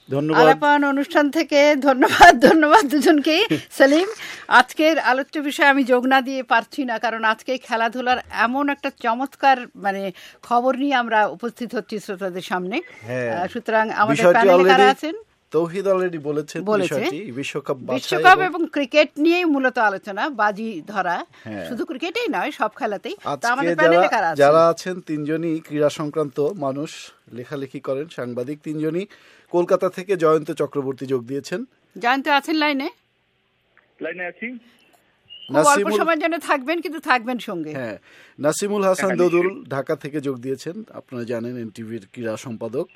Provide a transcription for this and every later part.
ধন্যবাদ আলাপান অনুষ্ঠান থেকে ধন্যবাদ দুজনকেই। সেলিম, আজকের আলোচ্য বিষয়ে আমি যোগ না দিয়ে পারছি না, কারণ আজকে খেলাধুলার এমন একটা চমৎকার খবর নিয়ে আমরা উপস্থিত হচ্ছি শ্রোতাদের সামনে। সুতরাং আমাদের প্যানেলে কারা আছেন? তৌহিদ অলরেডি বলেছেন বিষয়টি, বিশ্বকাপ এবং ক্রিকেট নিয়েই মূলত আলোচনা, বাজি ধরা, শুধু ক্রিকেটেই নয় সব খেলাতেই। আমাদের প্যানেলে কারা আছেন? যারা আছেন তিনজনই ক্রীড়া সংক্রান্ত মানুষ, লেখালেখি করেন, সাংবাদিক তিনজনই। কলকাতা থেকে জয়ন্ত চক্রবর্তী যোগ দিয়েছেন। জয়ন্ত আছেন লাইনে? আছি। অল্প সময়ের জন্য থাকবেন, কিন্তু থাকবেন সঙ্গে। হ্যাঁ, নাসিমুল হাসান দোদুল ঢাকা থেকে যোগ দিয়েছেন, আপনারা জানেন এনটিভির ক্রীড়া সম্পাদক।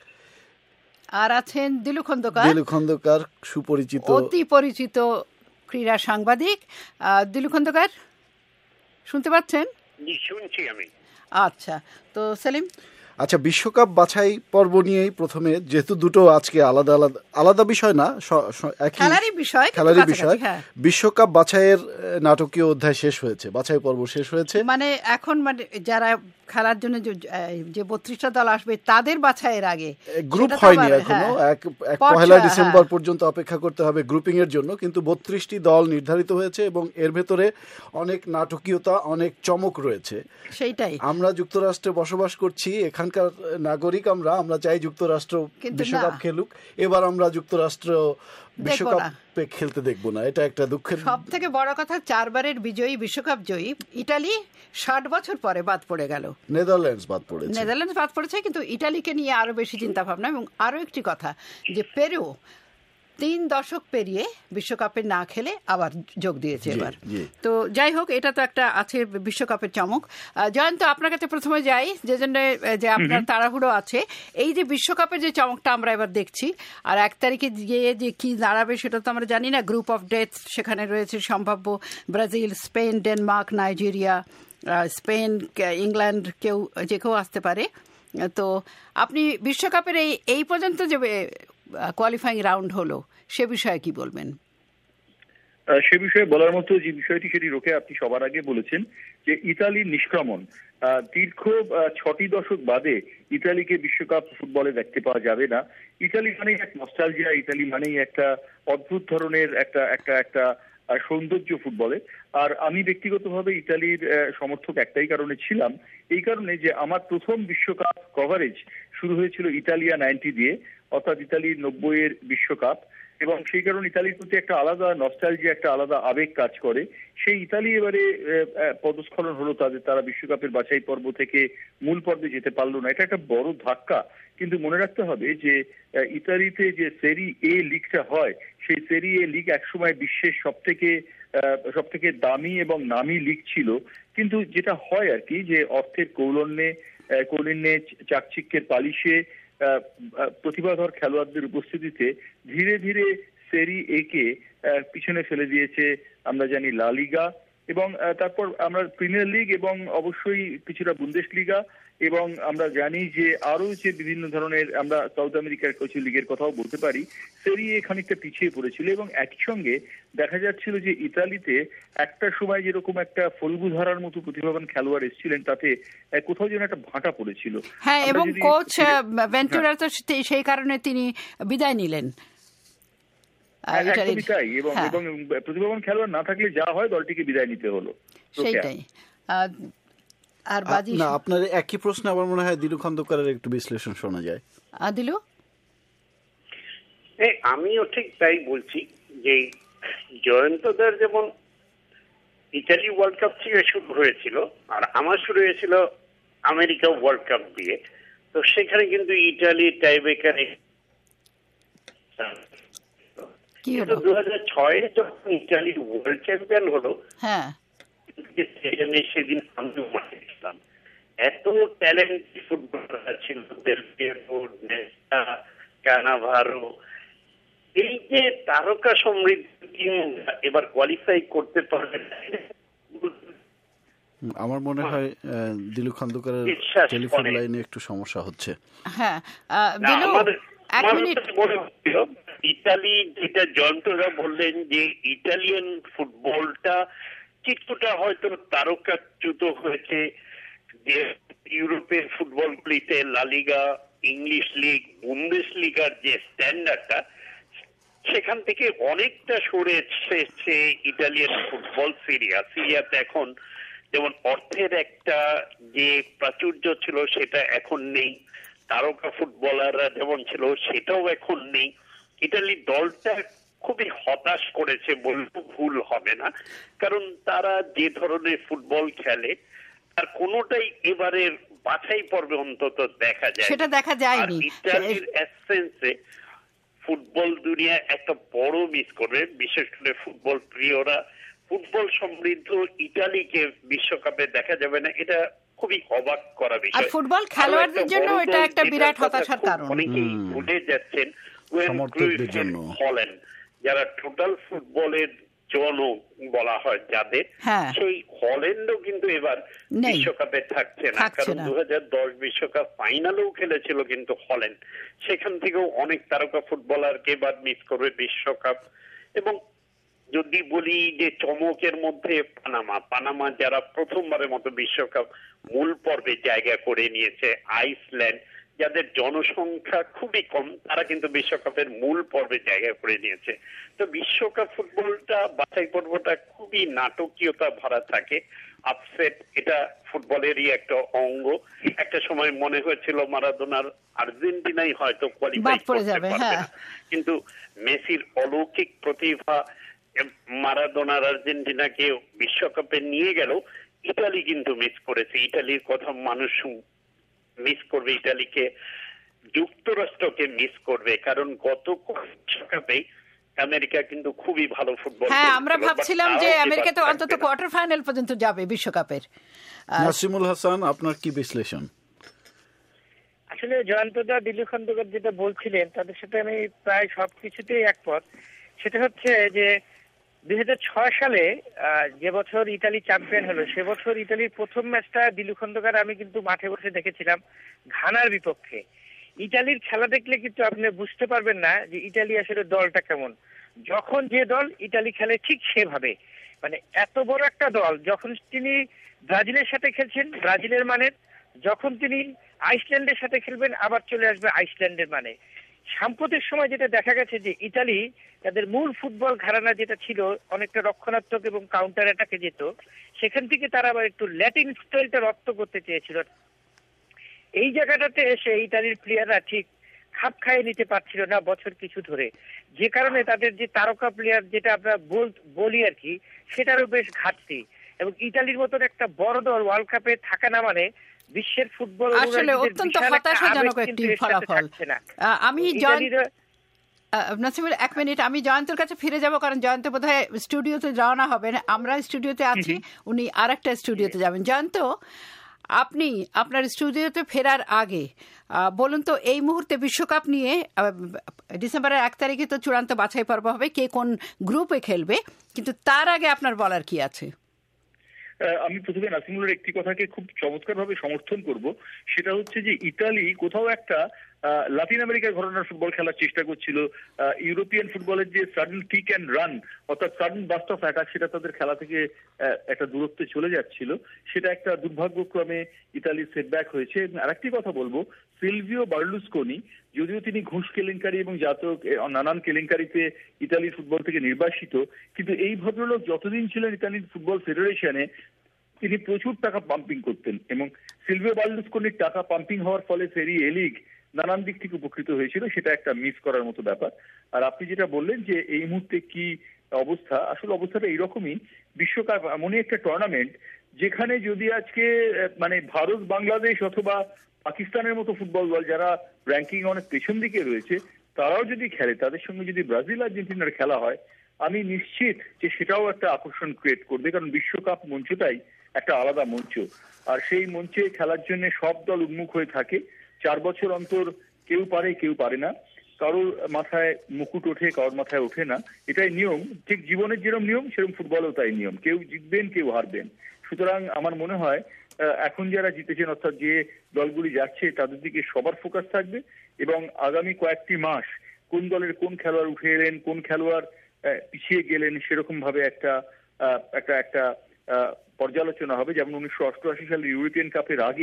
আর আছেন দিলু খন্দকার, সুপরিচিত, অতি পরিচিত ক্রীড়া সাংবাদিক। দিলু খন্দকার শুনতে পাচ্ছেন? শুনছি আমি। আচ্ছা, তো সেলিম, আচ্ছা, বিশ্বকাপ বাছাই পর্ব নিয়েই প্রথমে, যেহেতু দুটো আজকে আলাদা বিষয় না, খেলারই বিষয়, বিশ্বকাপ বাছাইয়ের নাটকীয় অধ্যায় শেষ হয়েছে, বাছাই পর্ব শেষ হয়েছে। এখন যারা খেলার জন্য যে 32টা দল আসবে তাদের বাছাইয়ের আগে গ্রুপ হয়নি এখনো, পহেলা ডিসেম্বর পর্যন্ত অপেক্ষা করতে হবে গ্রুপিং এর জন্য, কিন্তু 32টি দল নির্ধারিত হয়েছে এবং এর ভেতরে অনেক নাটকীয়তা, অনেক চমক রয়েছে। সেইটাই, আমরা যুক্তরাষ্ট্রে বসবাস করছি, এখানকার নাগরিক, আমরা চাই যুক্তরাষ্ট্র বিশ্বকাপ খেলুক। এবার আমরা যুক্তরাষ্ট্র বিশ্বকাপে খেলতে দেখবো না, এটা একটা দুঃখের। সব থেকে বড় কথা, 4 বারের বিজয়ী, বিশ্বকাপ জয়ী ইটালি 60 বছর পরে বাদ পড়ে গেল। নেদারল্যান্ডস বাদ পড়েছে, কিন্তু ইটালিকে নিয়ে আরো বেশি চিন্তা ভাবনা। এবং আরো একটি কথা, যে পেরু 3 দশক পেরিয়ে বিশ্বকাপে না খেলে আবার যোগ দিয়েছে এবার। তো যাই হোক, এটা তো একটা আছে বিশ্বকাপের চমক। জয়ন্ত, আপনার কাছে প্রথমে যাই, যে জন্য যে আপনার তাড়াহুড়ো আছে। এই যে বিশ্বকাপের যে চমকটা আমরা এবার দেখছি, আর 1 তারিখে গিয়ে যে কি দাঁড়াবে সেটা তো আমরা জানি না। গ্রুপ অফ ডেথ, সেখানে রয়েছে সম্ভাব্য Brazil, Spain, Denmark, Nigeria, Spain, England, যে কেউ আসতে পারে। তো আপনি বিশ্বকাপের এই পর্যন্ত যে কোয়ালিফাইং রাউন্ড হলো, সে বিষয়ে কি বলবেন? সে বিষয়ে বলার মতো যে বিষয়টি, সেটি রোকে আপনি সবার আগে বলেছেন, যে ইতালির নিষ্ক্রমণ। দীর্ঘ 6টি দশক বাদে ইতালিকে বিশ্বকাপ ফুটবলে দেখতে পাওয়া যাবে না। ইতালি মানেই এক নস্টালজিয়া, ইতালি মানেই একটা অদ্ভুত ধরনের একটা সৌন্দর্য ফুটবলে। আর আমি ব্যক্তিগতভাবে ইতালির সমর্থক একটাই কারণে ছিলাম, এই কারণে যে আমার প্রথম বিশ্বকাপ কভারেজ শুরু হয়েছিল ইতালিয়া 90 দিয়ে, অর্থাৎ ইতালির 90-এর বিশ্বকাপ। এবং সেই কারণে ইতালির প্রতি একটা আলাদা নস্টালজিয়া, একটা আলাদা আবেগ কাজ করে। সেই ইতালি এবারে পদস্খলন হলো তাদের, তারা বিশ্বকাপের বাছাই পর্ব থেকে মূল পর্বে যেতে পারলো না, এটা একটা বড় ধাক্কা। কিন্তু মনে রাখতে হবে যে ইতালিতে যে সেরি এ লিগটা হয়, সেই সেরি এ লিগ একসময় বিশ্বের সবথেকে দামি এবং নামি লিগ ছিল। কিন্তু যেটা হয় আর কি, যে অর্থের কৌলিন্যে, চাকচিক্যের পালিশে, প্রতিভাধর খেলোয়াড়দের উপস্থিতিতে ধীরে ধীরে সেরি এ কে পিছনে ফেলে দিয়েছে আমরা জানি লা লিগা, এবং তারপর আমরা প্রিমিয়ার লিগ, এবং অবশ্যই কিছুটা বুন্দেশলিগা, এবং আমরা জানি যে আরো যে বিভিন্ন ধরনের, আমরা সাউথ আমেরিকার কিছু লিগের কথাও বলতে পারি। সেরি এ খানিকটা পিছিয়ে পড়েছিল, এবং একই সঙ্গে দেখা যাচ্ছিল যে ইতালিতে একটা সময় যেরকম একটা ফলগু ধারার মতো প্রতিভাবান খেলোয়াড় এসেছিলেন, তাতে কোথাও যেন একটা ভাঁটা পড়েছিল। হ্যাঁ, এবং কোচ ভেন্টুরা তো সেই কারণে তিনি বিদায় নিলেন। একদমই তাই, এবং প্রতিভাবান খেলোয়াড় না থাকলে যা হয়, দলটিকে বিদায় নিতে হলো। সেইটাই। আর বাজি না, আপনার একই প্রশ্ন আমার মনে হয় দিলু খন্দকারের একটু বিশ্লেষণ শোনা যায়। দিলু, আমিও ঠিক তাই বলছি, যে জয়ন্তদার যেমন ইতালি ওয়ার্ল্ড কাপ থেকে শুরু হয়েছিল, আর আমার শুরু হয়েছিল আমেরিকা ওয়ার্ল্ড কাপ দিয়ে। তো সেখানে কিন্তু ইটালি টাইব্রেকারে 2006 যখন ইটালি ওয়ার্ল্ড চ্যাম্পিয়ন হলো, সেদিন আমিও মাঠে ছিলাম। এত ট্যালেন্টেড ফুটবলার ছিল, দেল পিয়েরো, নেস্টা, কানাভারো। এই যে তারকা সমৃদ্ধ টিম এবার কোয়ালিফাই করতে পারবে না, আমার মনে হয় দিলু খন্দকারের টেলিফোন লাইনে একটু সমস্যা হচ্ছে। হ্যাঁ, ইতালি, যেটা জয়ন্তরা বললেন, যে ইটালিয়ান ফুটবলটা কিছুটা হয়তো তারকাচ্যুত হয়েছে, যে ইউরোপের ফুটবলগুলিতে লা লিগা, ইংলিশ লিগ, বুন্দেসলিগার যে স্ট্যান্ডার্ডটা, সেখান থেকে অনেকটা সরে এসেছে ইটালিয়ান ফুটবল সিরিয়াতে এখন যেমন অর্থের একটা যে প্রাচুর্য ছিল সেটা এখন নেই, তারকা ফুটবলাররা যেমন ছিল সেটাও এখন নেই। ইটালির দলটা খুবই হতাশ করেছে বলতে ভুল হবে না, কারণ তারা যে ধরনের ফুটবল খেলে তার কোনোটাই এবারের বাছাই পর্বে অন্তত দেখা যায়, সেটা দেখা যায়নি। ইটালির এসেন্সে ফুটবল দুনিয়া একটা বড় মিস করবে, বিশেষ করে ফুটবল প্রিয়রা। ফুটবল সমৃদ্ধ ইটালিকে বিশ্বকাপে দেখা যাবে না, এটা খুবই অবাক করা বিষয়। আর ফুটবল খেলোয়াড়দের জন্য এটা একটা বিরাট হতাশার কারণ। অনেকেই ভুলে যাচ্ছেন হল্যান্ড, যারা টোটাল ফুটবলের জনক বলা হয় যাদের, সেই হল্যান্ডও কিন্তু এবার বিশ্বকাপে থাকছে না, কারণ 2010 বিশ্বকাপ ফাইনালেও খেলেছিল কিন্তু হল্যান্ড। সেখান থেকেও অনেক তারকা ফুটবলারকে এবার মিস করবে বিশ্বকাপ। এবং যদি বলি যে চমকের মধ্যে পানামা যারা প্রথমবারের মতো বিশ্বকাপ মূল পর্বে জায়গা করে নিয়েছে, আইসল্যান্ড যাদের জনসংখ্যা খুবই কম, তারা কিন্তু বিশ্বকাপের মূল পর্বে জায়গা করে নিয়েছে। তো বিশ্বকাপ ফুটবলটা বাছাই পর্বটা খুবই নাটকীয়তা ভরা থাকে, আপসেট, এটা ফুটবলেরই একটা অঙ্গ। একটা সময় মনে হয়েছিল মারাদোনার আর্জেন্টিনাই হয়তো কোয়ালিফাই করতে পারবে না, কিন্তু মেসির অলৌকিক প্রতিভা মারাদোনার আর্জেন্টিনাকে বিশ্বকাপে নিয়ে গেল। ইতালি কিন্তু মিস করেছে, ইতালির কথা মানুষ মিস করবে, ইতালিকে, যুক্তরাষ্ট্রকে মিস করবে, কারণ গত বিশ্বকাপে আমেরিকা কিন্তু খুবই ভালো ফুটবল। হ্যাঁ, আমরা ভাবছিলাম যে আমেরিকা তো অন্তত কোয়ার্টার ফাইনাল পর্যন্ত যাবে বিশ্বকাপের। নাসিমুল হাসান, আপনার কি বিশ্লেষণ? আসলে জয়ন্তদা, দিল্লী খন্দকার যেটা বলছিলেন তাদের সাথে আমি প্রায় সবকিছুতেই একমত। সেটা হচ্ছে যে 2006 সালে যে বছর ইতালি চ্যাম্পিয়ন হলো, সে বছর ইতালির প্রথম ম্যাচটা দিল্লী খন্দকার আমি কিন্তু মাঠে বসে দেখেছিলাম ঘানার বিপক্ষে। ইতালির খেলা দেখলে কিন্তু আপনি বুঝতে পারবেন না যে ইতালি আসলে দলটা কেমন। যখন যে দল ইতালি খেলে ঠিক সেভাবে, মানে এত বড় একটা দল, যখন তিনি ব্রাজিলের সাথে খেলছেন ব্রাজিলের মানের, যখন তিনি আইসল্যান্ডের সাথে খেলবেন আবার চলে আসবে আইসল্যান্ডের মানে। সাম্প্রতিক সময় যেটা দেখা গেছে যে ইতালি তাদের মূল ফুটবল ঘরানা যেটা ছিল অনেকটা রক্ষণাত্মক এবং কাউন্টার অ্যাটাকে যেত, সেখান থেকে তারা আবার একটু ল্যাটিন স্টাইলটা রপ্ত করতে চেয়েছিল। এই জায়গাটাতে এসে ইতালির প্লেয়াররা ঠিক খাপ খাইয়ে নিতে পারছিল না বছর কিছু ধরে, যে কারণে তাদের যে তারকা প্লেয়ার যেটা আমরা বলি আর কি, সেটারও বেশ ঘাটতি। এবং ইতালির মতন একটা বড় দল ওয়ার্ল্ড কাপে থাকা না মানে বিশ্বের ফুটবল আসলে অত্যন্ত হতাশাজনক একটি ফলাফল। আমি নাসিমুল, এক মিনিট, আমি জয়ন্তর কাছে ফিরে যাব, কারণ জয়ন্ত বোধহয় স্টুডিওতে রওনা হবেন, আমরা স্টুডিওতে আছি, উনি আর একটা স্টুডিওতে যাবেন। জয়ন্ত, আপনি আপনার স্টুডিওতে ফেরার আগে বলুন তো, এই মুহূর্তে বিশ্বকাপ নিয়ে ডিসেম্বরের 1 তারিখে তো চূড়ান্ত বাছাই পর্ব হবে, কে কোন গ্রুপে খেলবে, কিন্তু তার আগে আপনার বলার কি আছে? আমি প্রথমে নাসিমুলের একটি কথাকে খুব চমৎকারভাবে সমর্থন করব, সেটা হচ্ছে যে ইতালি কোথাও একটা লাতিন আমেরিকার ঘরানার ফুটবল খেলার চেষ্টা করছিল। ইউরোপিয়ান ফুটবলের যে সাডেন কিক অ্যান্ড রান, অর্থাৎ সাডেন বাস্ট অফ অ্যাটাক, সেটা তাদের খেলা থেকে একটা দূরত্বে চলে যাচ্ছিল। সেটা একটা দুর্ভাগ্যক্রমে ইতালির সেটব্যাক হয়েছে। আরেকটি কথা বলবো, সিলভিও বার্লুসকোনি, যদিও তিনি ঘুষ কেলেঙ্কারি এবং জাতক নানান কেলেঙ্কারিতে ইতালির ফুটবল থেকে নির্বাসিত, কিন্তু এই ভদ্রলোক যতদিন ছিলেন ইতালির ফুটবল ফেডারেশনে তিনি প্রচুর টাকা পাম্পিং করতেন, এবং সিলভিও বার্লুসকোনির টাকা পাম্পিং হওয়ার ফলে সেরি এ লিগ নানান দিক থেকে উপকৃত হয়েছিল, সেটা একটা মিস করার মতো ব্যাপার। আর আপনি যেটা বললেন যে এই মুহূর্তে কি অবস্থা, আসলে অবস্থাটা এইরকমই। বিশ্বকাপ এমনই একটা টুর্নামেন্ট যেখানে যদি আজকে মানে ভারত, বাংলাদেশ অথবা পাকিস্তানের মতো ফুটবল দল যারা র্যাঙ্কিং অনেক পেছন দিকে রয়েছে, তারাও যদি খেলে, তাদের সঙ্গে যদি ব্রাজিল আর্জেন্টিনার খেলা হয়, আমি নিশ্চিত যে সেটাও একটা আকর্ষণ ক্রিয়েট করবে, কারণ বিশ্বকাপ মঞ্চটাই একটা আলাদা মঞ্চ। আর সেই মঞ্চে খেলার জন্য সব দল উন্মুখ হয়ে থাকে। 4 বছর অন্তর কেউ পারে কেউ পারে না, কারোর মাথায় মুকুট ওঠে, কারোর মাথায় ওঠে না, এটাই নিয়ম। ঠিক জীবনের যেরকম নিয়ম, সেরকম ফুটবলেও তাই নিয়ম, কেউ জিতবেন কেউ হারবেন। সুতরাং আমার মনে হয় এখন যারা জিতেছেন, অর্থাৎ যে দলগুলি যাচ্ছে, তাদের দিকে সবার ফোকাস থাকবে, এবং আগামী কয়েকটি মাস কোন দলের কোন খেলোয়াড় উঠে এলেন, কোন খেলোয়াড় পিছিয়ে গেলেন, সেরকম ভাবে একটা একটা একটা পর্যালোচনা হবে। যেমন 1988 সালের ইউরোপিয়ান কাপের আগে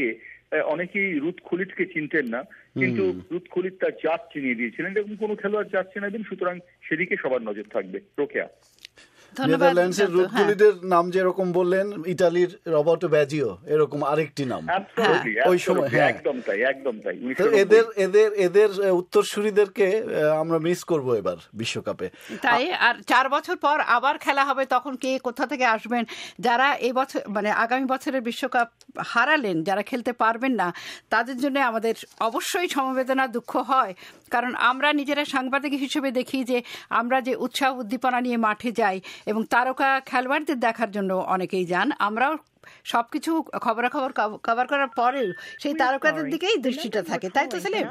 অনেকেই রুথ খুলিতকে চিনতেন না, কিন্তু রুথ খুলিত তার জাত চিনিয়ে দিয়েছিলেন, এবং কোনো খেলোয়াড় জাত চিনাবেন, সুতরাং সেদিকে সবার নজর থাকবে। রোকেয়া। নেদারল্যান্ডসের রুথ গুলিটের নাম যেরকম বললেন, ইতালির রবার্টো ব্যাজিও এরকম আরেকটি নাম ওই সময়। একদম তাই, একদম তাই। এদের উত্তরসূরিদেরকে আমরা মিস করব এবার বিশ্বকাপে। তাই আর 4 বছর পর আবার খেলা হবে, তখন কে কোথা থেকে আসবেন, যারা এই বছর মানে আগামী বছরের বিশ্বকাপ হারালেন, যারা খেলতে পারবেন না, তাদের জন্য আমাদের অবশ্যই সমবেদনা, দুঃখ হয়। কারণ আমরা নিজেরা সাংবাদিক হিসেবে দেখি যে আমরা যে উৎসাহ উদ্দীপনা নিয়ে মাঠে যাই এবং তারকা খেলোয়াড়দের দেখার জন্য অনেকেই যান, আমরাও সবকিছু খবরাখবর কভার করার পরেও সেই তারকাদের দিকেই দৃষ্টিটা থাকে, তাই তো সেলিম?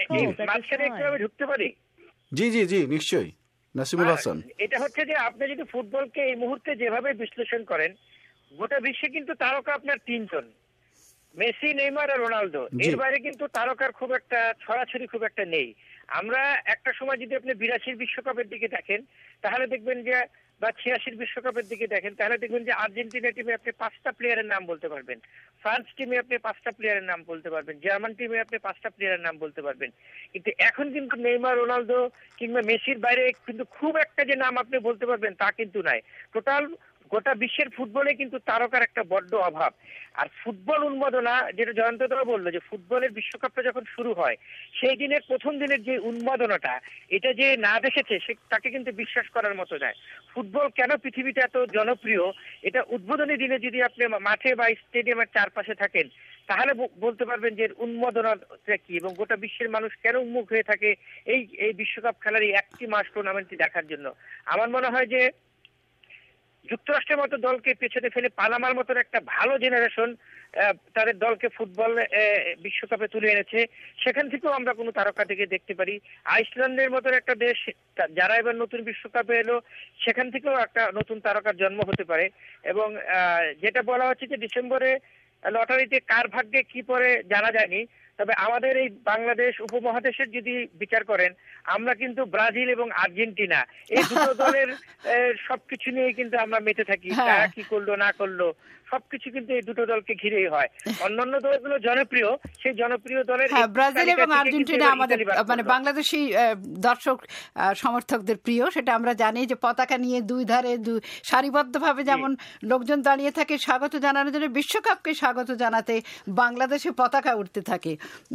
ঢুকতে পারি? জি জি জি, নিশ্চয়ই। নাসিমুল হাসান, এটা হচ্ছে যে আপনি যদি ফুটবলকে এই মুহূর্তে যেভাবে বিশ্লেষণ করেন, গোটা বিশ্বে কিন্তু তারকা আপনার 3 জন, মেসি, নেইমার আর রোনালদো। এর বাইরে কিন্তু তারকার খুব একটা ছড়াছড়ি খুব একটা নেই। আমরা একটা সময় যদি আপনি 82 বিশ্বকাপের দিকে দেখেন, তাহলে দেখবেন যে, বা 86 বিশ্বকাপের দিকে দেখেন, তাহলে দেখবেন যে আর্জেন্টিনা টিমে আপনি 5টা প্লেয়ারের নাম বলতে পারবেন, ফ্রান্স টিমে আপনি 5টা প্লেয়ারের নাম বলতে পারবেন, জার্মান টিমে আপনি 5টা প্লেয়ারের নাম বলতে পারবেন। কিন্তু এখন কিন্তু নেইমার, রোনালদো কিংবা মেসির বাইরে কিন্তু খুব একটা যে নাম আপনি বলতে পারবেন তা কিন্তু নাই। টোটাল গোটা বিশ্বের ফুটবলে কিন্তু তারকার একটা বড্ড অভাব। আর ফুটবল উন্মাদনা, যেটা জয়ন্তদা বললো যে ফুটবলের বিশ্বকাপটা যখন শুরু হয়, সেই দিনের প্রথম দিনের যে উন্মাদনাটা, এটা যে না দেখেছে সে তাকে কিন্তু বিশ্বাস করার মতো নয়। ফুটবল কেন পৃথিবীতে এত জনপ্রিয়, এটা উদ্বোধনী দিনে যদি আপনি মাঠে বা স্টেডিয়ামের চারপাশে থাকেন, তাহলে বলতে পারবেন যে উন্মাদনাটা কি এবং গোটা বিশ্বের মানুষ কেন উন্মুখ হয়ে থাকে এই বিশ্বকাপ খেলার এই একটি মাস টুর্নামেন্টটি দেখার জন্য। আমার মনে হয় যে যুক্তরাষ্ট্রের মতো দলকে পেছনে ফেলে পানামার মতো একটা ভালো জেনারেশন তাদের দলকে ফুটবল বিশ্বকাপে তুলে এনেছে, সেখান থেকেও আমরা কোনো তারকা থেকে দেখতে পারি। আইসল্যান্ডের মতো একটা দেশ যারা এবার নতুন বিশ্বকাপে এলো, সেখান থেকেও একটা নতুন তারকার জন্ম হতে পারে। এবং যেটা বলা হচ্ছে যে ডিসেম্বরে লটারিতে কার ভাগ্যে কি পড়ে জানা যায়নি, তবে আমাদের এই বাংলাদেশ উপমহাদেশের যদি বিচার করেন, আমরা কিন্তু ব্রাজিল এবং আর্জেন্টিনা এই দুটো দলের সবকিছু নিয়ে কিন্তু আমরা মেতে থাকি, কারা কি করলো না করলো সবকিছু কিন্তু এই দুটো দলকে ঘিরেই হয়। অন্যান্য দলগুলো জনপ্রিয়, সেই জনপ্রিয় দলের ব্রাজিল এবং আর্জেন্টিনা আমাদের মানে বাংলাদেশি দর্শক সমর্থকদের প্রিয়, সেটা আমরা জানি যে পতাকা নিয়ে দুই ধারে সারিবদ্ধভাবে যেমন লোকজন দাঁড়িয়ে থাকে স্বাগত জানানোর জন্য, বিশ্বকাপকে স্বাগত জানাতে বাংলাদেশে পতাকা উঠতে থাকে।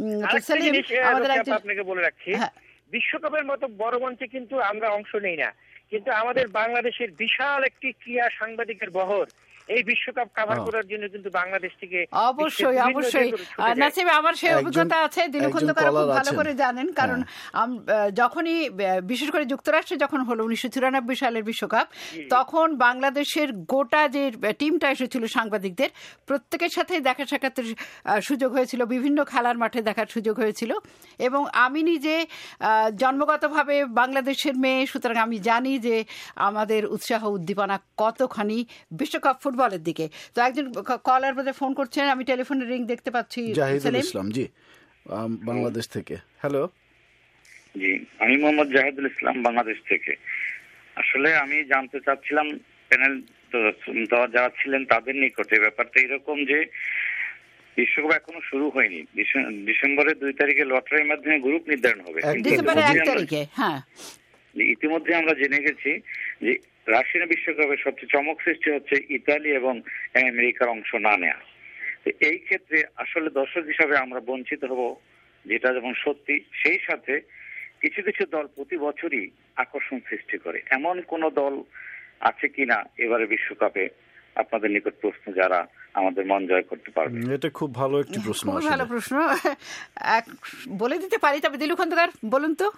আপনাকে বলে রাখছি, বিশ্বকাপের মতো বড় মঞ্চে কিন্তু আমরা অংশ নেই না, কিন্তু আমাদের বাংলাদেশের বিশাল একটি ক্রীড়া সাংবাদিকের বহর এই বিশ্বকাপ কভার করার জন্য কিন্তু বাংলাদেশ থেকে অবশ্যই নাসিম, আমার সেই অভিজ্ঞতা আছে, দিলু খন্দকার খুব ভালো করে জানেন। কারণ যখনই বিশেষ করে যুক্তরাষ্ট্রে যখন হলো 1994 সালের বিশ্বকাপ, তখন বাংলাদেশের গোটা যে টিমটা এসেছিল সাংবাদিকদের, প্রত্যেকের সাথে দেখা সাক্ষাতের সুযোগ হয়েছিল, বিভিন্ন খেলার মাঠে দেখার সুযোগ হয়েছিল। এবং আমি নিজে জন্মগতভাবে বাংলাদেশের মেয়ে, সুতরাং আমি জানি যে আমাদের উৎসাহ উদ্দীপনা কতখানি বিশ্বকাপ ফুটবলের দিকে। তো একজন কলার মধ্যে ফোন করছেন, আমি টেলিফোনের রিং দেখতে পাচ্ছি। জাহিদুল ইসলাম জি, বাংলাদেশ থেকে। হ্যালো জি, আমি মোহাম্মদ জাহিদুল ইসলাম, বাংলাদেশ থেকে। আসলে আমি জানতে চাচ্ছিলাম প্যানেল যারা ছিলেন তাদের নিকটে ব্যাপারটা এরকম যে বিশ্বকাপ এখনো শুরু হয়নি, ডিসেম্বরের 2 তারিখে লটারির মাধ্যমে গ্রুপ নির্ধারণ হবে। ইতিমধ্যে আমরা জেনে গেছি যে রাশিয়া বিশ্বকাপের সবচেয়ে চমক সৃষ্টি হচ্ছে ইতালি এবং আমেরিকার অংশ না নেয়া। এই ক্ষেত্রে আসলে দর্শক হিসাবে আমরা বঞ্চিত হব, যেটা যেমন সত্যি, সেই সাথে কিছু কিছু দল প্রতি বছরই আকর্ষণ সৃষ্টি করে। এমন কোন দল আছে কিনা এবারে বিশ্বকাপে আপনাদের নিকট প্রশ্ন, যারা আমাদের মন জয় করতে পারবে? এটা খুব ভালো একটি প্রশ্ন, খুব ভালো প্রশ্ন, বলে দিতে পারি। তবে দিলু খন্দকার বলুন তো।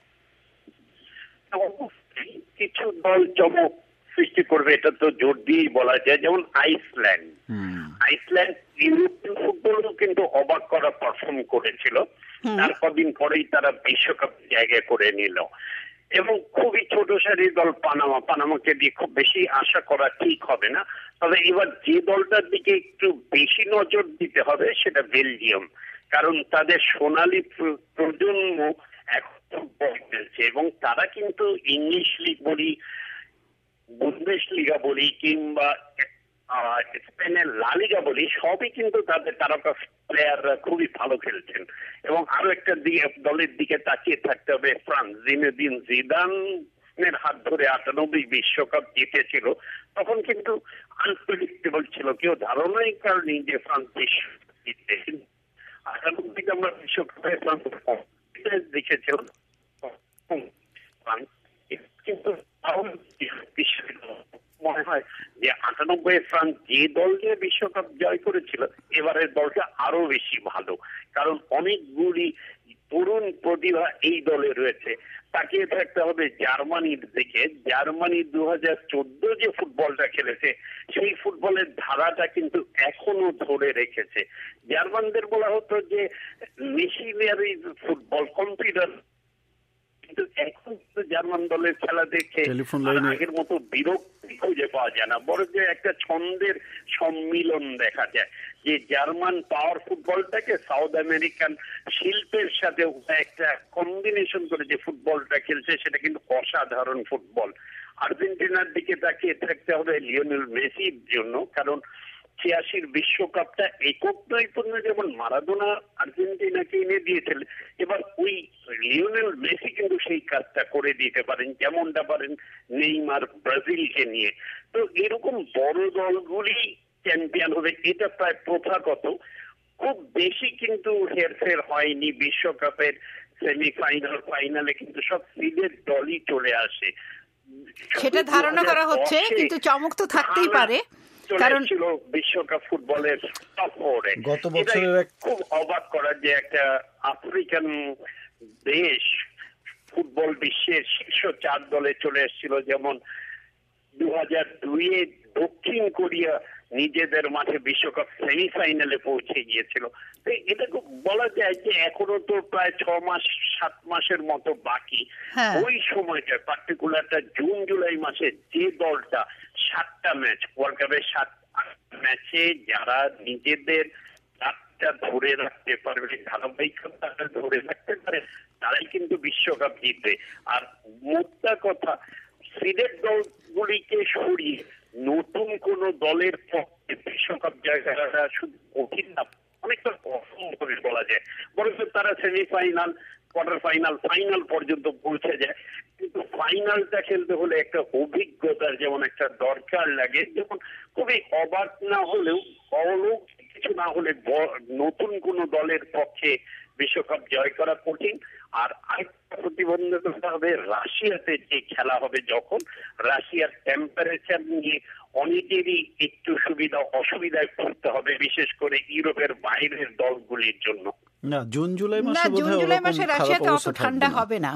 কিছু দল চমক সৃষ্টি করবে, এটা তো জোর দিয়েই বলা যায়, যেমন আইসল্যান্ড ইউরোপিয়ান ফুটবলও কিন্তু অবাক করা পারফর্ম করেছিল, তার কদিন পরেই তারা বিশ্বকাপের জায়গায় করে নিল। এবং খুবই ছোট সারির দল পানামাকে দিয়ে খুব বেশি আশা করা ঠিক হবে না। তবে এবার যে দলটার দিকে একটু বেশি নজর দিতে হবে সেটা বেলজিয়াম, কারণ তাদের সোনালী প্রজন্ম এখন খেলছে এবং তারা কিন্তু ইংলিশ লিগ বলি, বুন্দেশলিগা বলি কিংবা স্পেনের লা লিগা বলি, সবই কিন্তু তাদের তারকা প্লেয়াররা খুবই ভালো খেলছেন। এবং আরো একটা দলের দিকে তাকিয়ে থাকতে হবে, ফ্রান্স। জিনেদিন জিদানের হাত ধরে 98 বিশ্বকাপ জিতেছিল, তখন কিন্তু আনপ্রেডিক্টেবল ছিল, কেউ ধারণাই করেনি যে ফ্রান্স বিশ্বকাপ জিতবে। 98 আমরা বিশ্বকাপে ফ্রান্স দেখেছিলাম, কিন্তু মনে হয় যে 98 ফ্রান্স যে দল নিয়ে বিশ্বকাপ জয় করেছিল, এবারের দলটা আরো বেশি ভালো, কারণ অনেকগুলি তরুণ প্রতিভা এই দলে রয়েছে। তাকিয়ে থাকতে হবে জার্মানির দিকে। জার্মানি 2014 যে ফুটবলটা খেলেছে, সেই ফুটবলের ধারাটা কিন্তু এখনো ধরে রেখেছে। জার্মানদের বলা হতো যে মেশিনারি ফুটবল, কম্পিউটার, কিন্তু এখন জার্মান দলের খেলা দেখে আগের মতো বিরক্তি খুঁজে পাওয়া যায় না, বরং একটা ছন্দের সম্মিলন দেখা যায়। যে জার্মান পাওয়ার ফুটবলটাকে সাউথ আমেরিকান শিল্পের সাথে একটা কম্বিনেশন করে যে ফুটবলটা খেলছে, সেটা কিন্তু অসাধারণ ফুটবল। আর্জেন্টিনার দিকে তাকিয়ে থাকতে হবে লিওনেল মেসির জন্য, কারণ 86 বিশ্বকাপটা একক নৈপুণ্য যেমন মারাদোনা আর্জেন্টিনাকে এনে দিয়েছিলেন, এবার ওই লিওনেল মেসি কিন্তু সেই কাজটা করে দিতে পারেন, যেমনটা পারেন নেইমার ব্রাজিলকে নিয়ে। তো এরকম বড় দলগুলি চ্যাম্পিয়ন হবে, এটা প্রায় প্রথাগত। খুব বেশি কিন্তু হেরফের হয়নি বিশ্বকাপের সেমিফাইনাল, ফাইনালে কিন্তু সব সিডের দলই চলে আসে, সেটা ধারণা করা হচ্ছে। কিন্তু চমক তো থাকতেই পারে, কারণ ছিল বিশ্বকাপ ফুটবলের গত বছরের খুব অবাক করা যে একটা আফ্রিকান দেশ ফুটবল বিশ্বের শীর্ষ 4 দলে চলে এসেছিল। যেমন 2002-এ দক্ষিণ কোরিয়া নিজেদের মাঠে বিশ্বকাপ সেমিফাইনালে পৌঁছে গিয়েছিল। তো এটা বলা যায় যে এখনো তো প্রায় 6-7 মাসের মতো বাকি। ওই সময়টা পার্টিকুলারটা জুন জুলাই মাসে যে দলটা 7টা ম্যাচ, ওয়ার্ল্ড কাপের 7 ম্যাচে যারা নিজেদের রাতটা ধরে রাখতে পারবে, ধারাবাহিকতাটা ধরে রাখতে পারে, তারাই কিন্তু বিশ্বকাপ জিতবে। আর মোদ্দা কথা, সিডের দলগুলিকে সরিয়ে নতুন কোন দলের পক্ষে বিশ্বকাপ জয় করাটা শুধু কঠিন না, অনেকটা অসম্ভব বলা যায়। বরং তারা সেমিফাইনাল, কোয়ার্টার ফাইনাল, ফাইনাল পর্যন্ত পৌঁছে যায়। কিন্তু ফাইনালটা খেলতে হলে একটা অভিজ্ঞতার যেমন একটা দরকার লাগে, যেমন খুবই অবাক না হলেও, অলৌকিক কিছু না হলে নতুন কোন দলের পক্ষে বিশ্বকাপ জয় করা কঠিন। আর আরেকটা প্রতিবন্ধকতা হবে রাশিয়াতে যে খেলা হবে, যখন রাশিয়ার টেম্পারেচার নিয়ে অনেকেরই একটু সুবিধা অসুবিধায় পড়তে হবে, বিশেষ করে ইউরোপের বাইরের দলগুলির জন্য। না, জুন জুলাই মাসে রাশিয়াতে অত ঠান্ডা হবে না।